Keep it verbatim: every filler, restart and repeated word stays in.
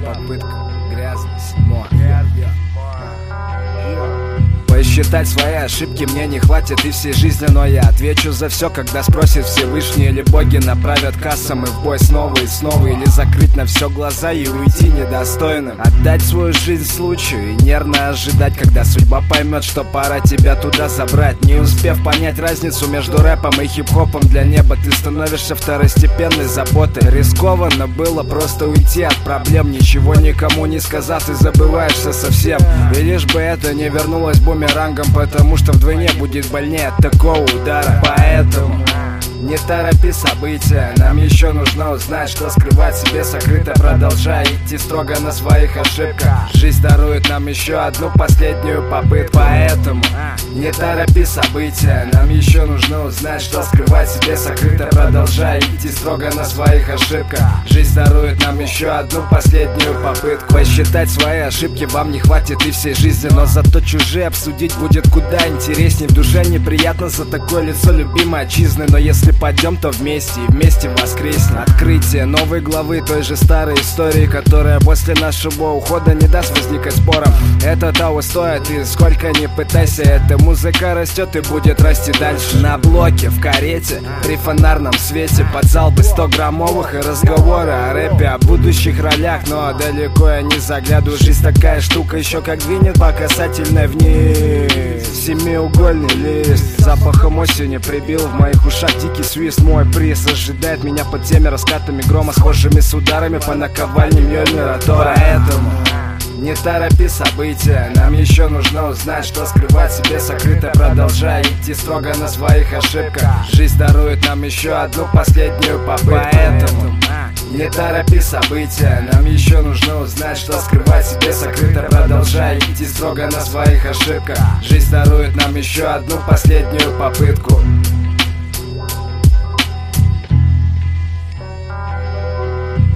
попытка, грязность, мор. Посчитать свои ошибки мне не хватит и всей жизни, но я отвечу за все, когда спросит Всевышний или боги направят кассам и в бой снова и снова, или закрыть на все глаза и уйти недостойным. Отдать свою жизнь случаю и нервно ожидать, когда судьба поймет, что пора тебя туда забрать. Не успев понять разницу между рэпом и хип-хопом, для неба ты становишься второстепенной заботой. Рискованно было просто уйти от проблем, ничего никому не сказав, ты забываешься совсем. И лишь бы это не вернулось бумерангом, потому что вдвойне будет больнее от такого удара. Поэтому не торопи события, нам еще нужно узнать, что скрывать себе сокрыто, продолжая идти строго на своих ошибках. Жизнь дарует нам еще одну последнюю попытку. Поэтому не торопи события, нам еще нужно узнать, что скрывать себе сокрыто, продолжая идти строго на своих ошибках. Жизнь дарует нам еще одну последнюю попытку. Посчитать свои ошибки вам не хватит и всей жизни, но зато чужие обсудить будет куда интересней. В душе неприятно за такое лицо любимой отчизны, но если пойдем, то вместе и вместе воскреснем. Открытие новой главы той же старой истории, которая после нашего ухода не даст возникать спором. Это того стоит, и сколько ни пытайся, эта музыка растет и будет расти дальше. На блоке, в карете, при фонарном свете, под залпы сто граммовых и разговоры о рэпе, о будущих ролях, но далеко я не заглядываю. Жизнь такая штука, еще как двинет по касательной вниз. Семиугольный лист запахом осени прибил в моих ушах дикий свист. Мой приз ожидает меня под теми раскатами грома, схожими с ударами по наковальне Мьёльнира Тора. Поэтому не торопи события, нам еще нужно узнать, что скрывать себе сокрыто, продолжая идти строго на своих ошибках. Жизнь дарует нам еще одну последнюю попытку. Поэтому не торопи события, нам еще нужно узнать, что скрывать себе сокрыто, продолжая идти строго на своих ошибках. Жизнь дарует нам еще одну последнюю попытку.